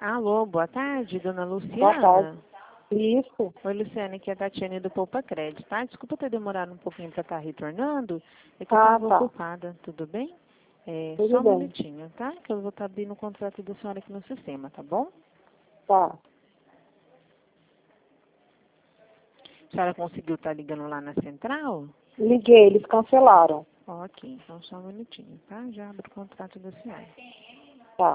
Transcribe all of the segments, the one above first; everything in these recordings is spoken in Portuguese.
Alô, boa tarde, dona Boa Luciana. tarde. Isso. Oi, Luciana, aqui é a Tatiane do Poupa Crédito, tá? Desculpa ter demorado um pouquinho para estar retornando, é que eu estava Tá. ocupada, tudo bem? Tudo Só um bem. minutinho, tá? Que eu vou estar abrindo o contrato da senhora aqui no sistema, tá bom? Tá. A senhora conseguiu estar ligando lá na central? Liguei, eles cancelaram. Ok, então só um minutinho, tá? Já abro o contrato da senhora. Tá.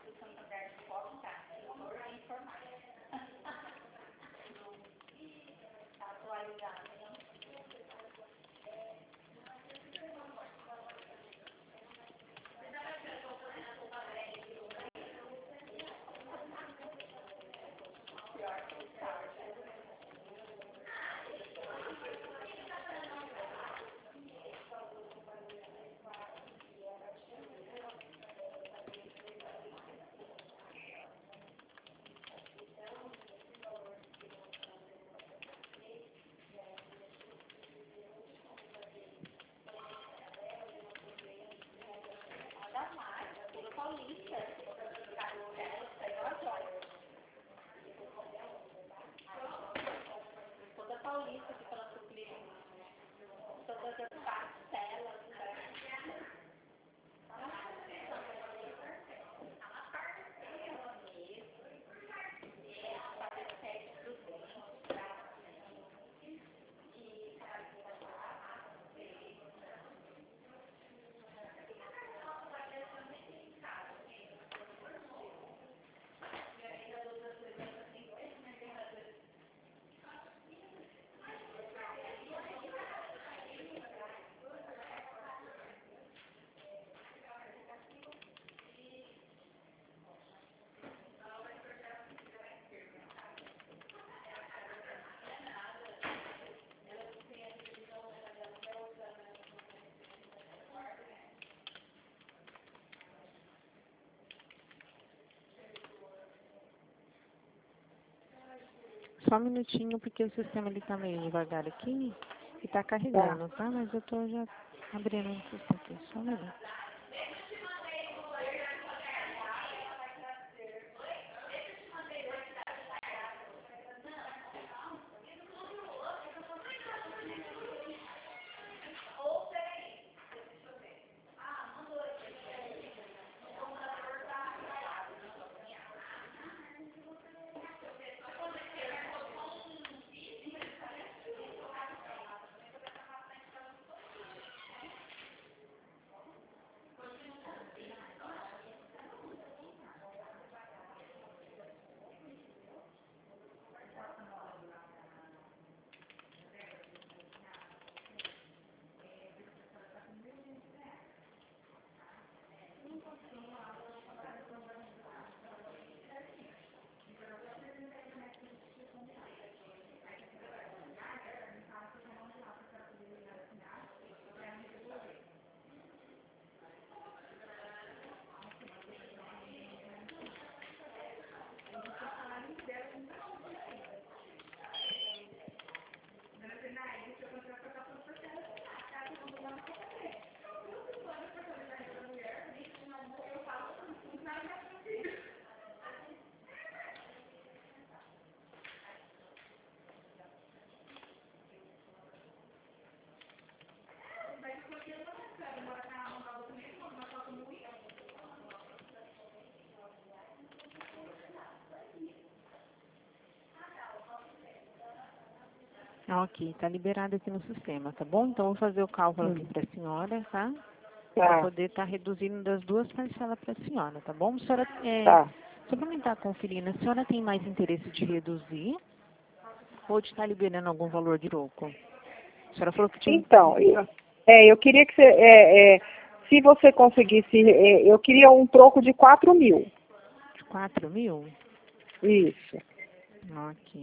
Só um minutinho, porque o sistema ele tá meio devagar aqui e tá carregando, tá? Mas eu tô já abrindo o sistema aqui, só um minuto. Ok, tá liberado aqui no sistema, tá bom? Então, eu vou fazer o cálculo aqui pra senhora, tá? Para Tá. poder estar reduzindo das duas parcelas para a senhora, tá bom? A senhora, Tá. só para mim estar conferindo, a senhora tem mais interesse de reduzir ou de estar liberando algum valor de troco? A senhora falou que tinha Então, eu queria que você, se você conseguisse, eu queria um troco de 4.000. de 4.000? Isso. Ok.